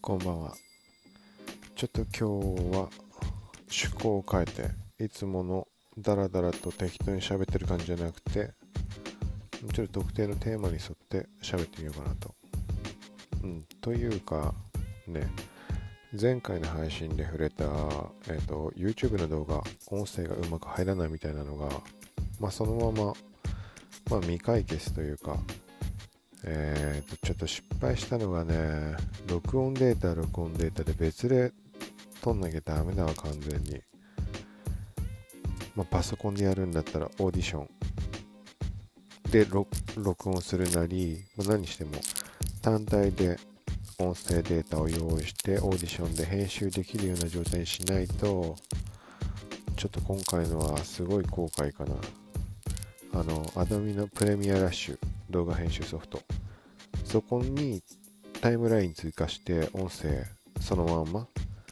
こんばんは。ちょっと今日は趣向を変えて、いつものダラダラと適当に喋ってる感じじゃなくて、ちょっと特定のテーマに沿って喋ってみようかなと。というか、ね、前回の配信で触れた、YouTube の動画、音声がうまく入らないみたいなのが、そのまま、未解決というか、ちょっと失敗したのがね、録音データで別で撮んなきゃダメだわ、完全に。パソコンでやるんだったらオーディションで録音するなり、何しても単体で音声データを用意してオーディションで編集できるような状態にしないと、ちょっと今回のはすごい後悔かな。Adobe のプレミアラッシュ動画編集ソフト、そこにタイムライン追加して音声そのまんま、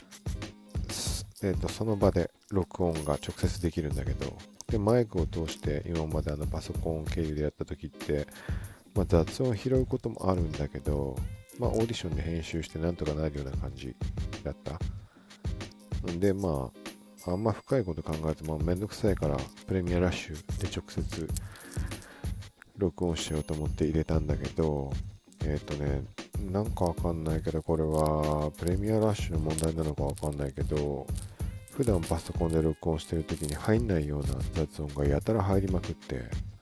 その場で録音が直接できるんだけど、でマイクを通して今までパソコン経由でやった時って、雑音を拾うこともあるんだけど、オーディションで編集してなんとかなるような感じだった。であんま深いこと考えてもめんどくさいから、プレミアラッシュで直接録音しようと思って入れたんだけど、なんかわかんないけど、これはプレミアラッシュの問題なのかわかんないけど、普段パソコンで録音してる時に入んないような雑音がやたら入りまくって、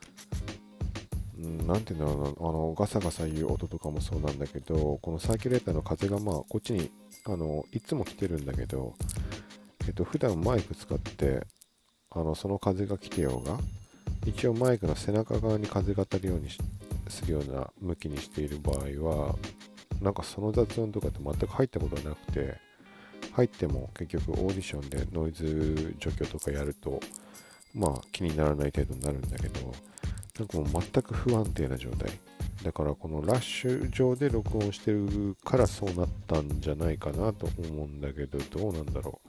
なんていうんだろうな、ガサガサいう音とかもそうなんだけど、このサーキュレーターの風がこっちにいつも来てるんだけど、普段マイク使ってその風が来てようが、一応マイクの背中側に風が当たるようにするような向きにしている場合は、なんかその雑音とかって全く入ったことはなくて、入っても結局オーディションでノイズ除去とかやると気にならない程度になるんだけど、なんかもう全く不安定な状態だから、このラッシュ上で録音してるからそうなったんじゃないかなと思うんだけど、どうなんだろ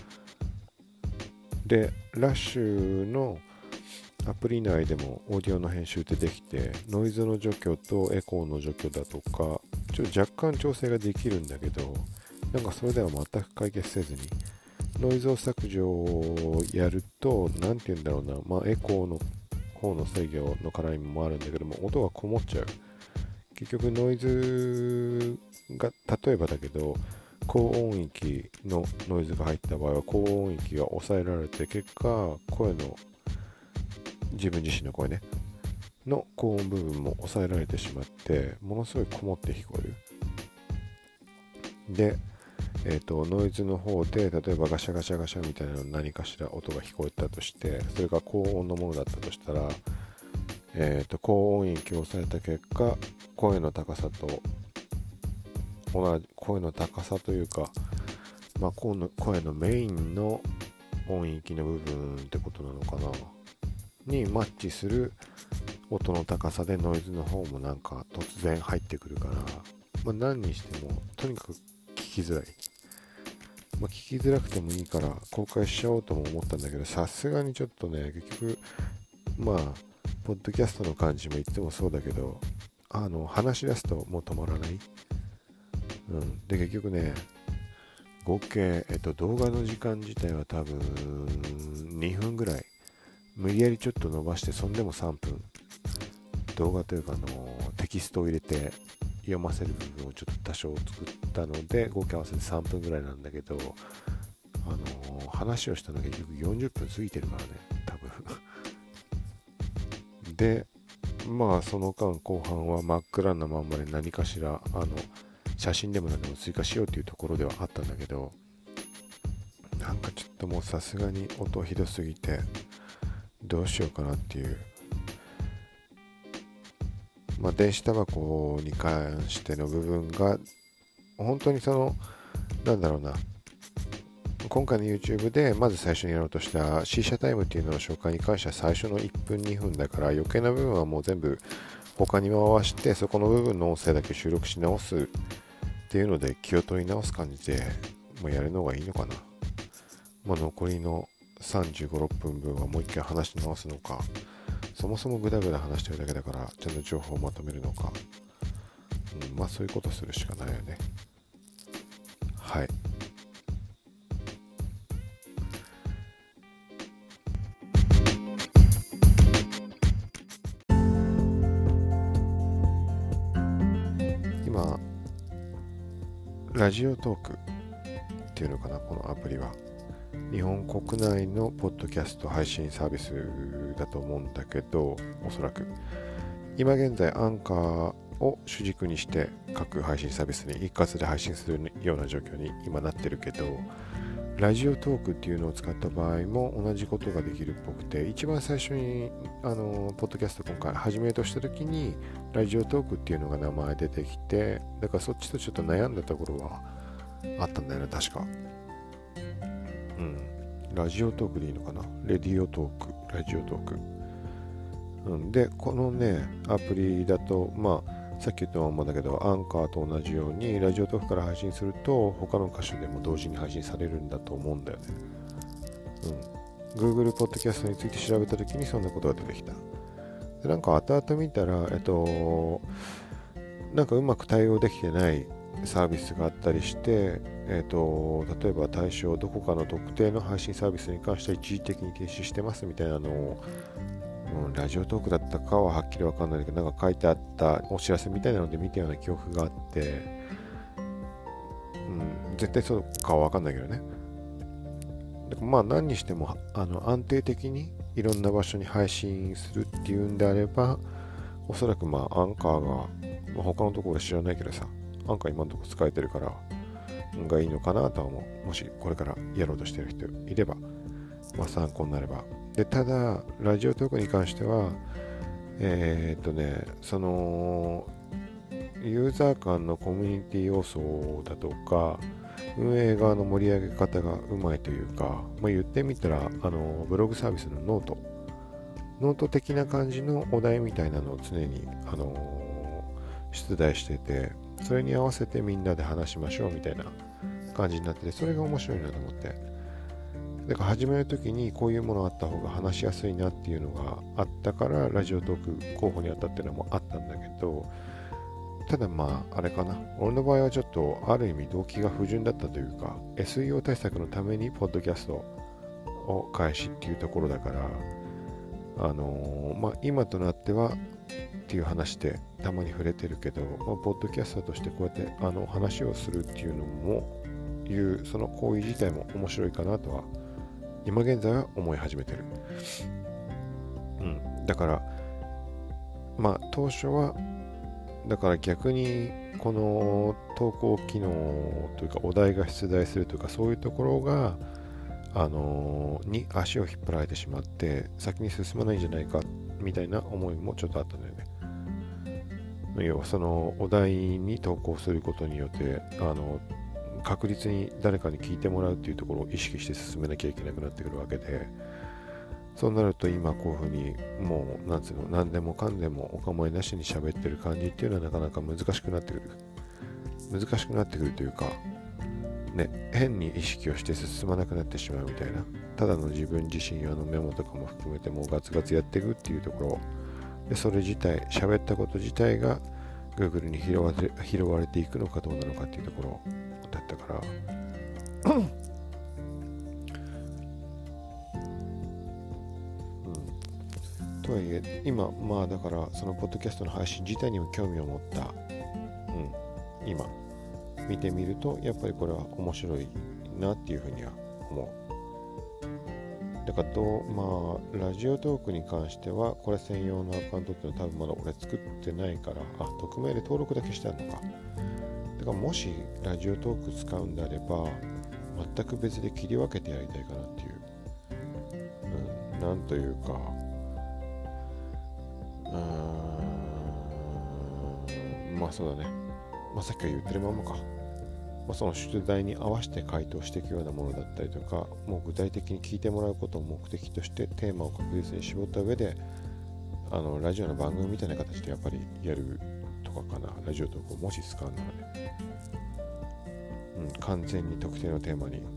う。でラッシュのアプリ内でもオーディオの編集ってできて、ノイズの除去とエコーの除去だとか若干調整ができるんだけど、なんかそれでは全く解決せずに、ノイズを削除をやると、なんて言うんだろうな、エコーの方の制御の絡みもあるんだけども、音がこもっちゃう。結局ノイズが、例えばだけど、高音域のノイズが入った場合は高音域が抑えられて、結果声の、自分自身の声ねの高音部分も抑えられてしまって、ものすごいこもって聞こえる。でノイズの方で、例えばガシャガシャガシャみたいな何かしら音が聞こえたとして、それが高音のものだったとしたら、高音域を抑えた結果、声の高さと同じ、声の高さというか、声のメインの音域の部分ってことなのかなにマッチする音の高さで、ノイズの方もなんか突然入ってくるから、何にしてもとにかく聞きづらい。聞きづらくてもいいから公開しちゃおうとも思ったんだけど、さすがにちょっとね、結局ポッドキャストの感じも言ってもそうだけど、話し出すともう止まらない。で結局ね、合計、動画の時間自体は多分2分ぐらい、無理やりちょっと伸ばして、そんでも3分、動画というかテキストを入れて読ませる部分をちょっと多少作ったので、合計合わせて3分ぐらいなんだけど、話をしたのが結局40分過ぎてるからね、多分でその間後半は真っ暗なまんまで、何かしら写真でも何でも追加しようというところではあったんだけど、なんかちょっともうさすがに音ひどすぎてどうしようかなっていう。電子タバコに関しての部分が本当になんだろうな、今回の YouTube でまず最初にやろうとした C 社タイムっていうのの紹介に関しては最初の1分2分だから、余計な部分はもう全部他に回して、そこの部分の音声だけ収録し直すっていうので気を取り直す感じでやるのがいいのかな。残りの35、6分分はもう一回話し直すのか、そもそもグダグダ話してるだけだからちゃんと情報をまとめるのか、そういうことするしかないよね。 はい。今ラジオトークっていうのかな、このアプリは日本国内のポッドキャスト配信サービスだと思うんだけど、おそらく今現在アンカーを主軸にして各配信サービスに一括で配信するような状況に今なってるけど、ラジオトークっていうのを使った場合も同じことができるっぽくて、一番最初にポッドキャスト今回始めようとした時にラジオトークっていうのが名前出てきて、だからそっちとちょっと悩んだところはあったんだよね、確か。ラジオトークでいいのかな、レディオトーク、ラジオトーク。で、このね、アプリだと、さっき言ったままだけど、アンカーと同じように、ラジオトークから配信すると、他の箇所でも同時に配信されるんだと思うんだよね。Google ポッドキャストについて調べたときにそんなことが出てきた。で、なんか後々見たら、なんかうまく対応できてないサービスがあったりして、例えば対象どこかの特定の配信サービスに関しては一時的に停止してますみたいなのを、ラジオトークだったかははっきりわかんないけど、なんか書いてあったお知らせみたいなので見たような記憶があって、絶対そうかはわかんないけどね。で何にしても安定的にいろんな場所に配信するっていうんであれば、おそらくアンカーが、他のところで知らないけどさ、アンカー今のところ使えてるからがいいのかなとは思う。もしこれからやろうとしてる人いれば、参考になれば。で、ただラジオトークに関してはそのユーザー間のコミュニティ要素だとか運営側の盛り上げ方がうまいというか、言ってみたらブログサービスのノート的な感じのお題みたいなのを常に出題してて、それに合わせてみんなで話しましょうみたいな感じになってて、それが面白いなと思って、だから始めるときにこういうものあった方が話しやすいなっていうのがあったからラジオトーク候補にあったっていうのもあったんだけど、ただあれかな、俺の場合はちょっとある意味動機が不純だったというか、 SEO 対策のためにポッドキャストを開始っていうところだから、今となってはっていう話でたまに触れてるけど、ポッドキャスターとしてこうやって話をするっていうのもその行為自体も面白いかなとは今現在は思い始めてる。だから当初はだから逆にこの投稿機能というかお題が出題するというか、そういうところがに足を引っ張られてしまって先に進まないんじゃないかみたいな思いもちょっとあったんだよね。要はそのお題に投稿することによって確実に誰かに聞いてもらうっていうところを意識して進めなきゃいけなくなってくるわけで、そうなると今こういうふうにもう何でもかんでもお構いなしに喋ってる感じっていうのはなかなか難しくなってくるというかね、変に意識をして進まなくなってしまうみたいな、ただの自分自身メモとかも含めてもうガツガツやっていくっていうところで、それ自体喋ったこと自体が Google に拾われていくのかどうなのかっていうところだったからとはいえ今だからそのポッドキャストの配信自体にも興味を持った、今見てみるとやっぱりこれは面白いなっていうふうには思う。だからラジオトークに関してはこれ専用のアカウントっていうのは多分まだ俺作ってないから、匿名で登録だけしてあるのか。だからもしラジオトーク使うんであれば全く別で切り分けてやりたいかなっていう、なんというかそうだね、さっきから言ってるままか、その出題に合わせて回答していくようなものだったりとか、もう具体的に聞いてもらうことを目的としてテーマを確実に絞った上でラジオの番組みたいな形でやっぱりやるとかかな。ラジオトークをもし使うならね、完全に特定のテーマに。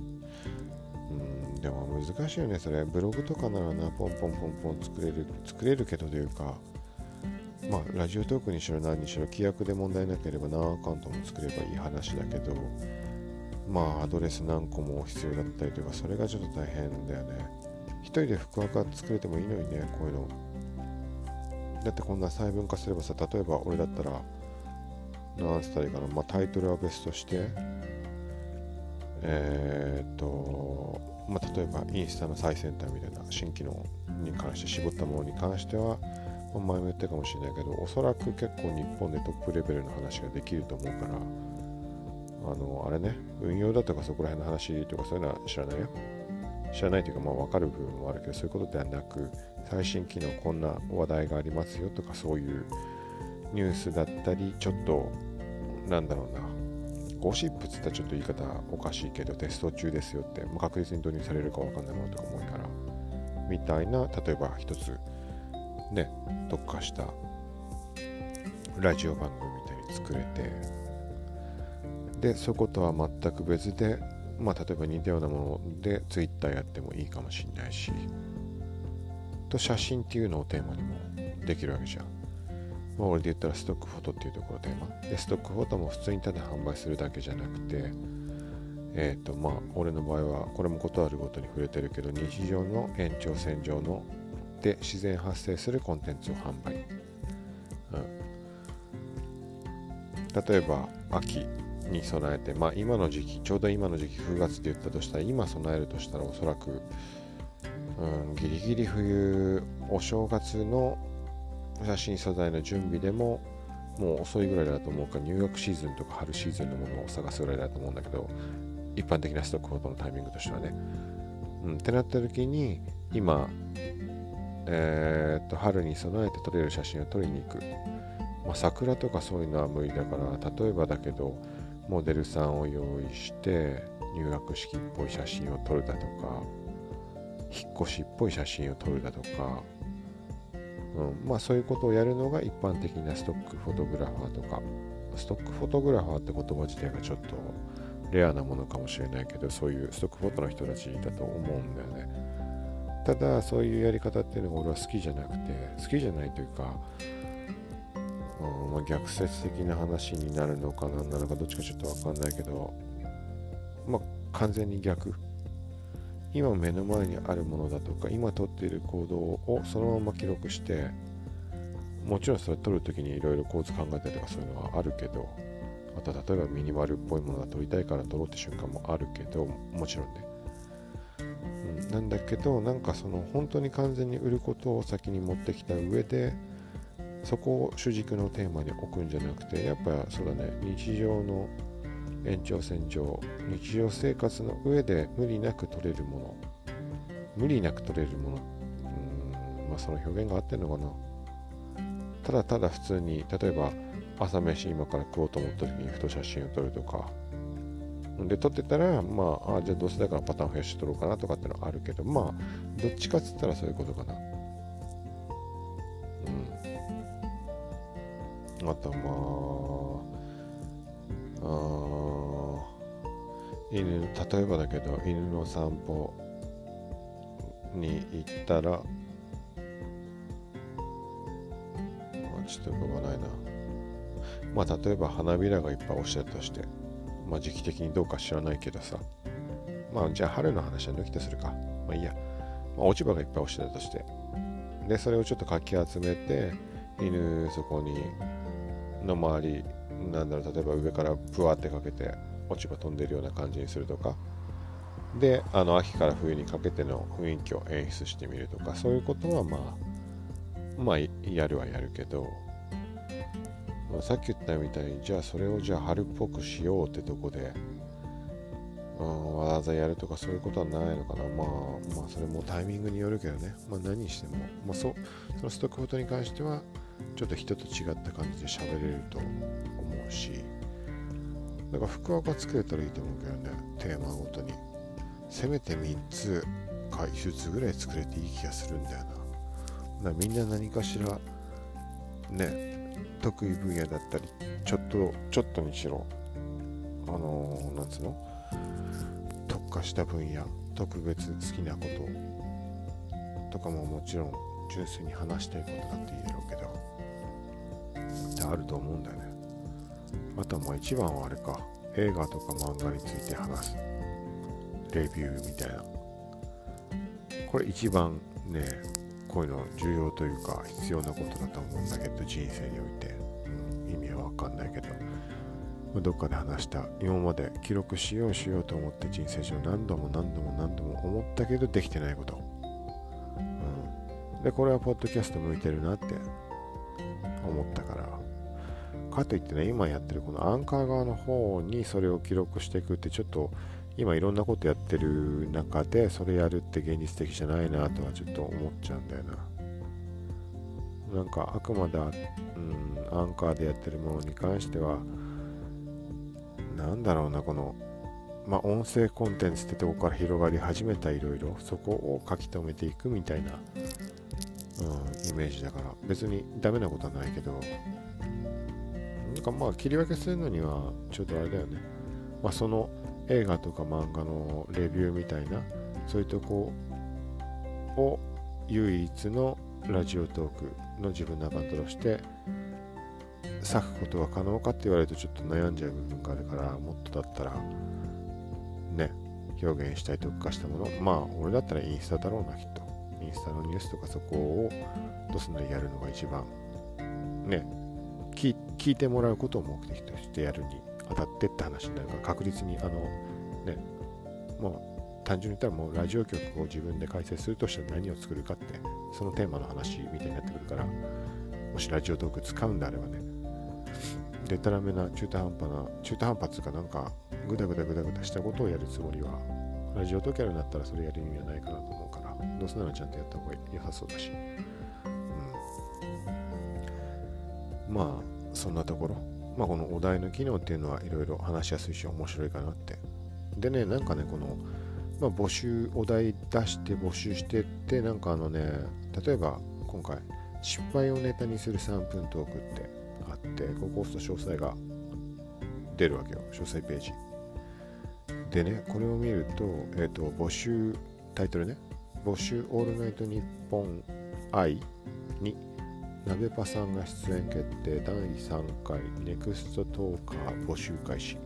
でも難しいよねそれ。ブログとかならなポンポン作れるけどというか、ラジオトークにしろ何にしろ規約で問題なければ何アカウントも作ればいい話だけど、 まあアドレス何個も必要だったりとか、それがちょっと大変だよね。一人で福岡作れてもいいのにね、こういうの。だってこんな細分化すればさ、例えば俺だったらなんつったらいいかな、タイトルは別として、例えばインスタの最先端みたいな新機能に関して絞ったものに関しては、前も言ったかもしれないけど、おそらく結構日本でトップレベルの話ができると思うから、あれね、運用だとかそこら辺の話とかそういうのは知らないよ。知らないというか、分かる部分もあるけど、そういうことではなく、最新機能こんな話題がありますよとか、そういうニュースだったり、ちょっとなんだろうな、ゴシップつったらちょっと言い方おかしいけど、テスト中ですよって、確実に導入されるか分かんないものとかも多いからみたいな、例えば一つね、特化したラジオ番組みたいに作れて、でそことは全く別で、例えば似たようなもので Twitter やってもいいかもしれないし、と写真っていうのをテーマにもできるわけじゃん。俺で言ったらストックフォトっていうところテーマで、ストックフォトも普通にただ販売するだけじゃなくて、俺の場合はこれもことあるごとに触れてるけど、日常の延長線上ので自然発生するコンテンツを販売、例えば秋に備えて、今の時期、ちょうど今の時期9月で言ったとしたら、今備えるとしたらおそらく、ギリギリ冬、お正月の写真素材の準備でももう遅いぐらいだと思うから、入学シーズンとか春シーズンのものを探すぐらいだと思うんだけど、一般的なストックフォトのタイミングとしてはね、ってなった時に今、春に備えて撮れる写真を撮りに行く、桜とかそういうのは無理だから、例えばだけどモデルさんを用意して入学式っぽい写真を撮るだとか、引っ越しっぽい写真を撮るだとか、そういうことをやるのが一般的なストックフォトグラファーとか、ストックフォトグラファーって言葉自体がちょっとレアなものかもしれないけど、そういうストックフォトの人たちだと思うんだよね。ただそういうやり方っていうのが俺は好きじゃなくて、好きじゃないというか、逆説的な話になるのか何なのかどっちかちょっと分かんないけど、完全に逆。今目の前にあるものだとか、今取っている行動をそのまま記録して、もちろんそれ撮るときにいろいろ構図考えたりとかそういうのはあるけど、あとは例えばミニマルっぽいものが撮りたいから撮ろうって瞬間もあるけど、もちろんね、なんだけど、その本当に完全に売ることを先に持ってきた上で、そこを主軸のテーマに置くんじゃなくて、やっぱそうだね、日常の延長線上、日常生活の上で無理なく取れるもの、その表現が合ってるのかな。ただただ普通に、例えば朝飯今から食おうと思った時にふと写真を撮るとかで、撮ってたらじゃあどうせだからパターン増やして撮ろうかなとかってのはあるけど、どっちかっつったらそういうことかな。あと犬、例えばだけど犬の散歩に行ったら、ちょっと浮かばないな。例えば花びらがいっぱい落ちてたとして、時期的にどうか知らないけどさ、じゃあ春の話は抜きとするか。いいや、落ち葉がいっぱい落ちてたとして、でそれをちょっとかき集めて、犬そこにの周り、例えば上からブワーってかけて落ち葉飛んでるような感じにするとかで、秋から冬にかけての雰囲気を演出してみるとか、そういうことはやるはやるけど、さっき言ったみたいに、じゃあそれを春っぽくしようってとこで、わざわざやるとかそういうことはないのかな。それもタイミングによるけどね。何にしても、そのストックフォトに関してはちょっと人と違った感じで喋れると思うし、だから福岡作れたらいいと思うけどね。テーマごとにせめて3つか5つぐらい作れていい気がするんだよな。みんな何かしらね、得意分野だったり、ちょっとにしろ特化した分野、特別好きなこととかももちろん純粋に話したいことだっていいだろうけど、あると思うんだよね。あとは一番はあれか、 映画とか漫画について話すレビューみたいな、これ一番ねこういうの重要というか必要なことだと思うんだけど、人生において、意味は分かんないけど、どっかで話した今まで記録しようと思って人生上何度も思ったけどできてないこと、でこれはポッドキャスト向いてるなって思ったから、かといってね今やってるこのアンカー側の方にそれを記録していくってちょっと今いろんなことやってる中でそれやるって現実的じゃないなとはちょっと思っちゃうんだよな。なんかあくまで、アンカーでやってるものに関してはなんだろうな、この音声コンテンツってとこから広がり始めたいろいろそこを書き留めていくみたいな、イメージだから別にダメなことはないけど、なんか切り分けするのにはちょっとあれだよね。その映画とか漫画のレビューみたいなそういうとこを唯一のラジオトークの自分のアカウントとして割くことは可能かって言われるとちょっと悩んじゃう部分があるから、もっとだったらね表現したい特化したもの、俺だったらインスタだろうな、きっとインスタのニュースとかそこをどすんなりやるのが一番ね、聞いてもらうことを目的としてやるに当たってって話になるから、確実に単純に言ったらもうラジオ局を自分で開設するとしたら何を作るかってそのテーマの話みたいになってくるから、もしラジオトーク使うんであればね、でたらめな中途半端つうかなんかグダグダしたことをやるつもりは、ラジオトークやるんだったらそれやる意味はないかなと思うから、どうせならちゃんとやった方が良さそうだし、そんなところ、このお題の機能っていうのはいろいろ話しやすいし面白いかなって。でね、なんかねこの募集お題出して募集してって、なんか例えば今回失敗をネタにする3分トークってあって、ここ押すと詳細が出るわけよ、詳細ページでね。これを見ると、募集タイトルね、募集オールナイトニッポン愛になべぱさんが出演決定第3回ネクストトーカー募集開始。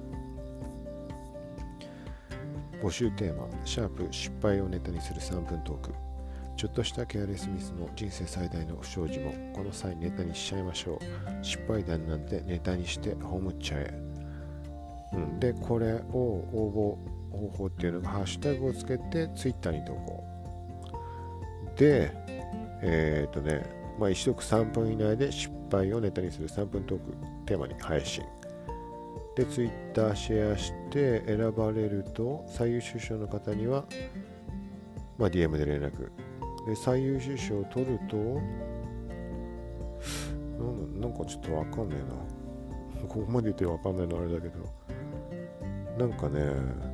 募集テーマシャープ失敗をネタにする3分トーク。ちょっとしたケアレスミスの人生最大の不祥事もこの際ネタにしちゃいましょう。失敗談なんてネタにして葬っちゃえ。でこれを応募方法っていうのがハッシュタグをつけてツイッターに投稿で、一読3分以内で失敗をネタにする3分トークテーマに配信でツイッターシェアして選ばれると最優秀賞の方には、DM で連絡で、最優秀賞を取るとなんかちょっとわかんねえな、ここまで言ってわかんないのあれだけど、なんかね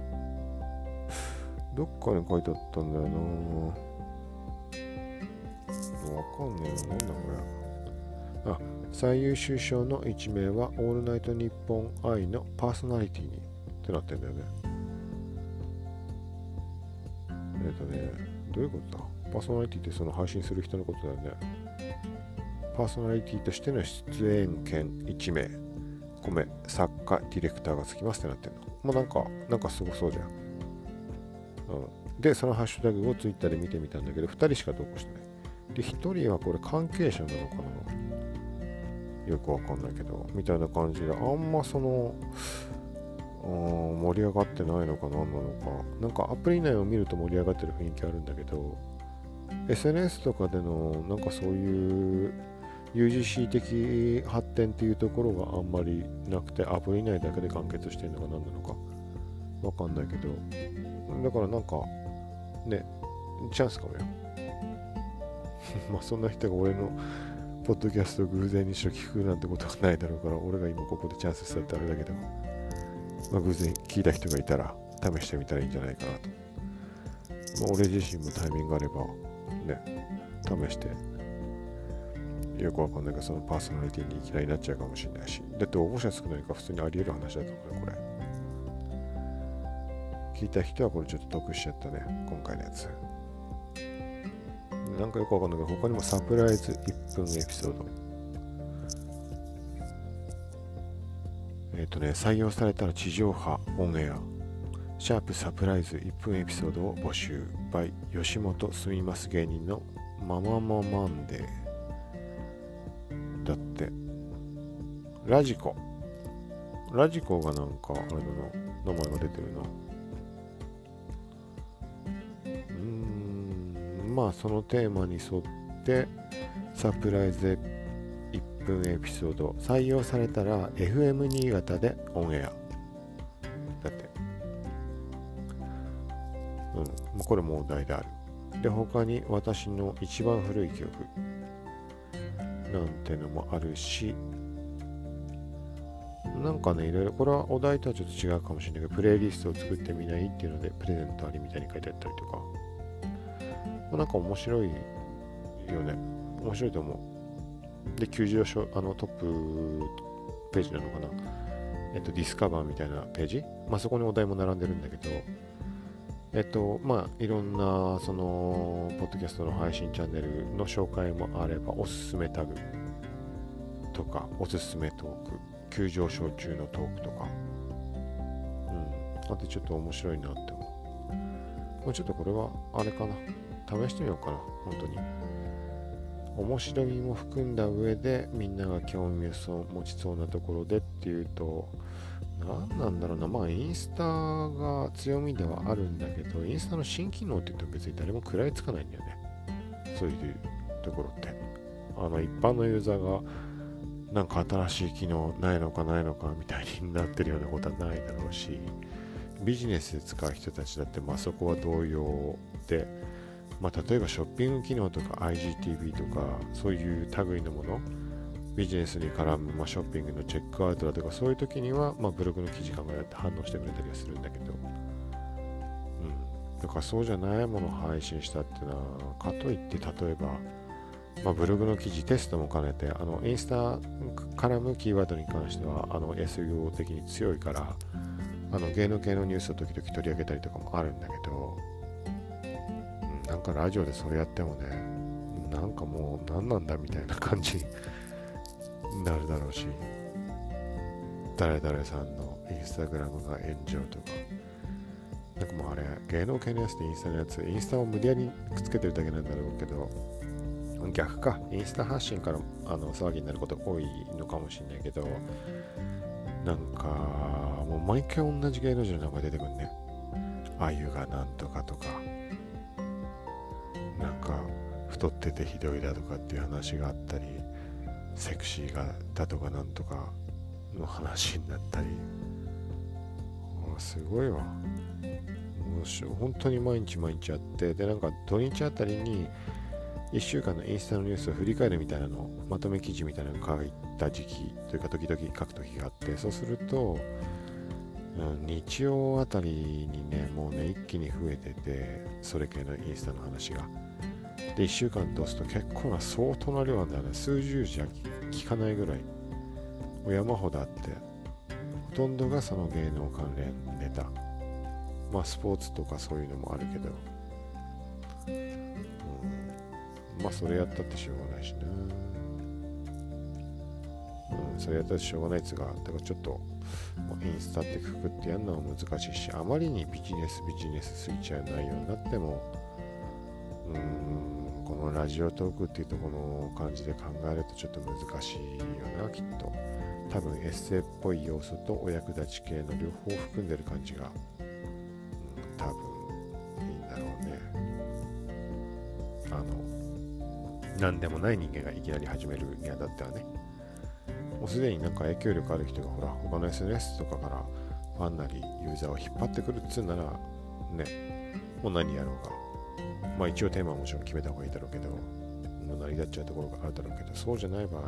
どっかに書いてあったんだよな、わかんねえな、なんだこれ。最優秀賞の1名はオールナイトニッポン愛のパーソナリティにってなってんだよね。どういうことだ。パーソナリティってその配信する人のことだよね。パーソナリティとしての出演権1名作家ディレクターがつきますってなってんの。なんかすごそうじゃん。でそのハッシュタグをツイッターで見てみたんだけど、2人しか投稿してない。で1人はこれ関係者なのかな、よくわかんないけどみたいな感じで、あんまその盛り上がってないのか何なのか、なんかアプリ内を見ると盛り上がってる雰囲気あるんだけど、 SNS とかでのなんかそういう UGC 的発展っていうところがあんまりなくて、アプリ内だけで完結してるのか何なのかわかんないけど、だからなんかねチャンスかもよそんな人が俺のポッドキャストを偶然にしろ聞くなんてことはないだろうから、俺が今ここでチャンスしたってあれだけど、偶然聞いた人がいたら試してみたらいいんじゃないかなと。俺自身もタイミングがあればね試して、よくわかんないけどそのパーソナリティにいきなりなっちゃうかもしれないし、だって応募者少ないから普通にあり得る話だと思うよこれ。聞いた人はこれちょっと得しちゃったね、今回のやつ。なんかよくわかんないけど、他にもサプライズ1分エピソード、 採用されたら地上波オンエアシャープサプライズ1分エピソードを募集 by 吉本住みます芸人のママママンデーだって。ラジコがなんかあれだな、名前が出てるな。まあそのテーマに沿ってサプライズで1分エピソード採用されたら FM 新潟でオンエアだって。これもお題である。で他に私の一番古い曲なんてのもあるし、なんかねいろいろ、これはお題とはちょっと違うかもしれないけど、プレイリストを作ってみないっていうのでプレゼントありみたいに書いてあったりとか、なんか面白いよね。面白いと思う。で急上昇トップページなのかな、ディスカバーみたいなページ、そこにお題も並んでるんだけど、いろんなそのポッドキャストの配信チャンネルの紹介もあれば、おすすめタグとかおすすめトーク、急上昇中のトークとか、あとちょっと面白いなって思う。もうちょっとこれはあれかな、試してみようかな。本当に面白みも含んだ上でみんなが興味を持ちそうなところでっていうと、何なんだろうな。インスタが強みではあるんだけど、インスタの新機能って言うと別に誰も食らいつかないんだよね。そういうところって一般のユーザーがなんか新しい機能ないのかみたいになってるようなことはないだろうし、ビジネスで使う人たちだってそこは同様で、例えばショッピング機能とか IGTV とかそういう類のもの、ビジネスに絡む、ショッピングのチェックアウトだとか、そういう時には、ブログの記事考えて反応してくれたりはするんだけど、だからそうじゃないものを配信したっていうのは、かといって例えば、ブログの記事テストも兼ねて、インスタ絡むキーワードに関してはSEO 的に強いから、芸能系のニュースを時々取り上げたりとかもあるんだけど、なんかラジオでそれやってもね、なんかもう何なんだみたいな感じになるだろうし、誰々さんのインスタグラムが炎上とか、なんかもうあれ芸能系のやつでインスタのやつ、インスタを無理やりくっつけてるだけなんだろうけど、逆か、インスタ発信から騒ぎになることが多いのかもしれないけど、なんかもう毎回同じ芸能人の名前出てくるね。あゆがなんとかとか、なんか太っててひどいだとかっていう話があったり、セクシーがだとかなんとかの話になったり、すごいわ。もう本当に毎日あって、でなんか土日あたりに1週間のインスタのニュースを振り返るみたいなの、まとめ記事みたいなのを書いた時期というか、時々書く時があって、そうすると、日曜あたりにね、もうね一気に増えてて、それ系のインスタの話が。で1週間通すと結構な相当な量なんだよね。数十じゃ聞かないぐらい山ほどあって、ほとんどがその芸能関連ネタ、スポーツとかそういうのもあるけど、それやったってしょうがないしな。それやったってしょうがないっつうか、だからちょっとインスタってくくってやるのは難しいし、あまりにビジネスすぎちゃう内容になっても、このラジオトークっていうとこの感じで考えるとちょっと難しいよな、きっと。多分エッセイっぽい要素とお役立ち系の両方含んでる感じが、多分いいんだろうね。何でもない人間がいきなり始めるにあたってはね、もうすでになんか影響力ある人が他の SNS とかからファンなりユーザーを引っ張ってくるっつうならね、もう何やろうが、一応テーマはもちろん決めた方がいいだろうけど、成り立っちゃうところがあるだろうけど、そうじゃない場合は、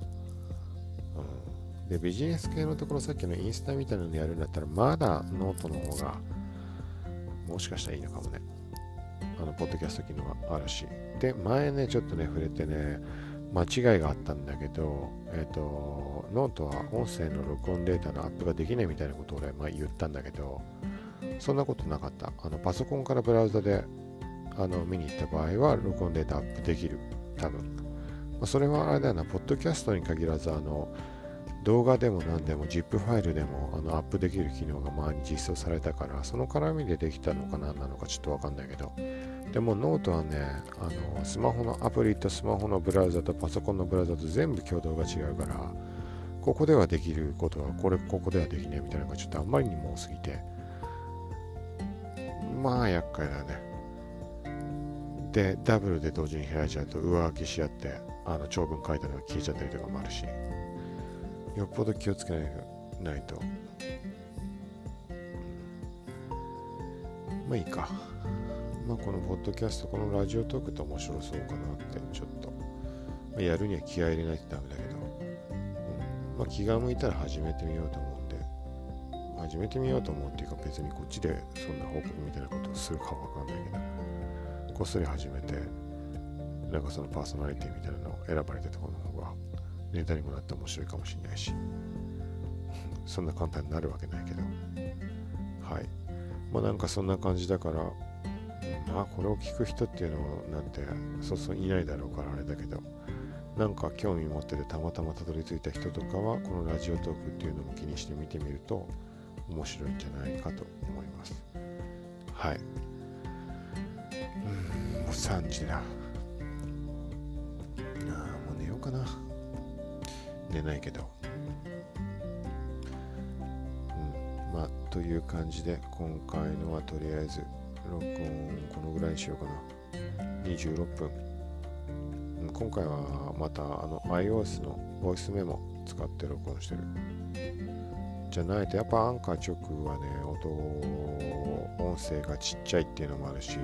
でビジネス系のところ、さっきのインスタみたいなのやるんだったら、まだノートの方がもしかしたらいいのかもね。ポッドキャスト機能があるし。で前ねちょっとね触れてね間違いがあったんだけど、ノートは音声の録音データのアップができないみたいなことを俺言ったんだけど、そんなことなかった。パソコンからブラウザで見に行った場合は録音データアップできる、多分。それはあれだよな、ポッドキャストに限らず動画でも何でも ZIP ファイルでもアップできる機能が前に実装されたから、その絡みでできたのか何なのかちょっとわかんないけど、でもノートはね、スマホのアプリとスマホのブラウザとパソコンのブラウザと全部挙動が違うから、ここではできることはここではできないみたいなのがちょっとあんまりにも多すぎて、まあ厄介だね。でダブルで同時に開いちゃうと上書きし合って長文書いたのが消えちゃったりとかもあるし、よっぽど気をつけないと、まあいいか。まあこのポッドキャスト、このラジオトークって面白そうかなってちょっと、まあ、やるには気合い入れないとダメだけど、まあ気が向いたら始めてみようと思うんで、始めてみようと思うっていうか、別にこっちでそんな報告みたいなことをするかわかんないけど、こっそり始めて、なんかそのパーソナリティみたいなのを選ばれたところの方がネタにもなって面白いかもしれないし、そんな簡単になるわけないけど、はい。まあなんかそんな感じだから、まあこれを聞く人っていうのなんてそうそういないだろうからあれだけど、なんか興味持っててたまたまたどり着いた人とかはこのラジオトークっていうのも気にして見てみると面白いんじゃないかと思います。はい。もう3時だ。もう寝ようかな。寝ないけど。まあという感じで今回のはとりあえず録音このぐらいにしようかな。26分。今回はまたiOS のボイスメモ使って録音してる。じゃないとやっぱアンカー直はね、音声がちっちゃいっていうのもあるし、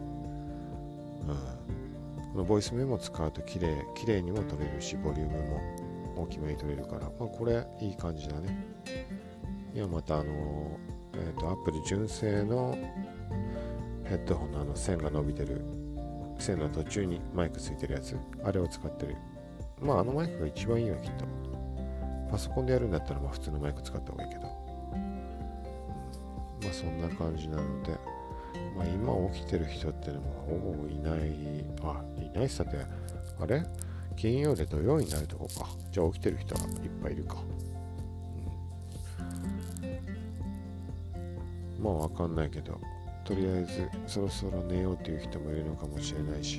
このボイスメモ使うと綺麗にも取れるし、ボリュームも大きめに取れるから、まあこれいい感じだね。いやまたApple 純正のヘッドホンの線が伸びてる線の途中にマイクついてるやつ、あれを使ってる。まあマイクが一番いいわきっと。パソコンでやるんだったらまあ普通のマイク使った方がいいけど、まあそんな感じなので、まあ今起きてる人ってのもほぼいないっすって、あれ金曜で土曜になるとこか。じゃあ起きてる人はいっぱいいるか。まあわかんないけど、とりあえずそろそろ寝ようっていう人もいるのかもしれないし、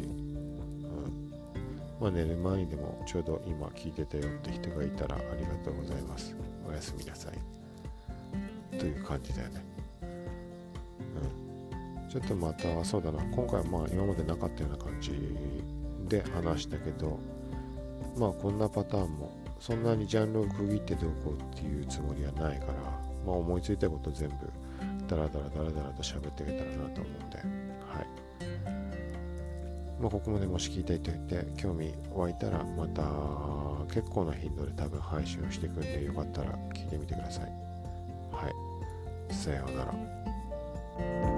まあ寝る前にでもちょうど今聞いてたよって人がいたらありがとうございます。おやすみなさい。という感じだよね。ちょっとまたそうだな、今回はまあ今までなかったような感じで話したけど、まあこんなパターンもそんなにジャンルを区切ってどうこうっていうつもりはないから、まあ思いついたこと全部ダラダラと喋っていけたらなと思うんで、はい。まあここまでもし聞いていただいて興味湧いたら、また結構な頻度で多分配信をしていくんで、よかったら聞いてみてください。はい。さようなら。